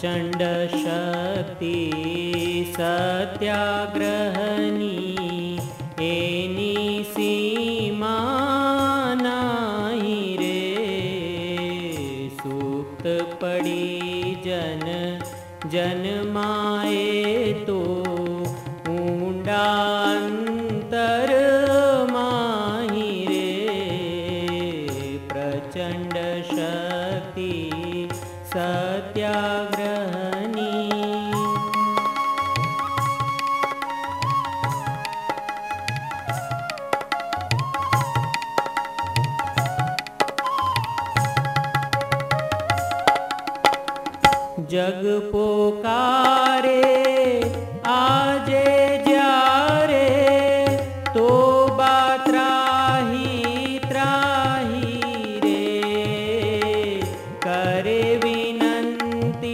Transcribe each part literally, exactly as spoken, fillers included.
प्रचंड शक्ति सत्याग्रहनी एनी सीमा नाही रे। सुप्त पड़ी जन जन माए तो ऊंडा अंतर माही रे। प्रचंड शक्ति सत्याग्रहनी जग पोकारे आजे जारे तो बात त्राही त्राही रे। करे विनंती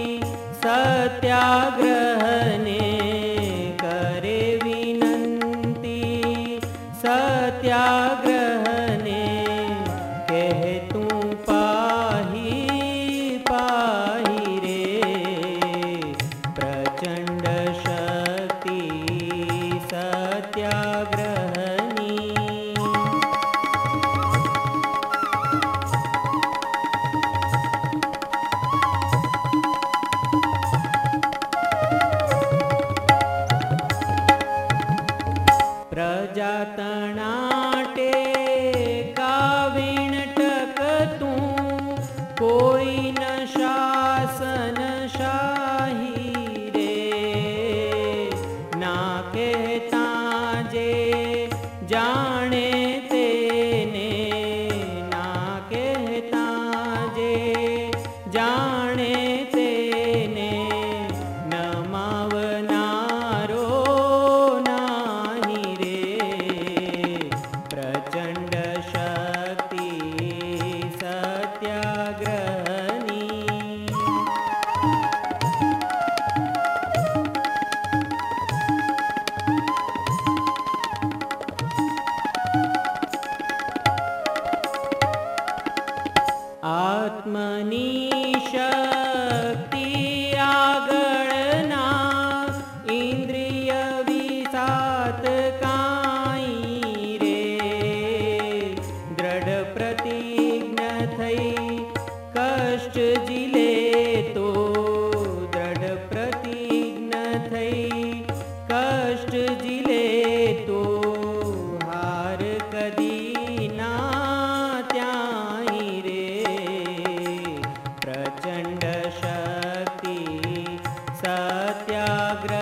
सत्याग्रहने करे विनंती सत्याग्रहने कह तू पाही पाही रे। प्रचंड शक्ति सत्याग्रहनी प्रजातनाटे काविण टकतू कोई न शासन शाही रे। ना कहता जे जाने तेने ना कहता जे जाने तेने नमावनारो नाही रे। प्रचंड शक्ति सत्याग्रहनी आत्मनी शक्ति आगळना इंद्रिय विसात काई रे। दृढ़ प्रतिज्ञ थई कष्ट जिले तो दृढ़ प्रतिज्ञ थई कष्ट जिले तो हार कदी ना त्याई रे। प्रचंड शक्ति सत्याग्रह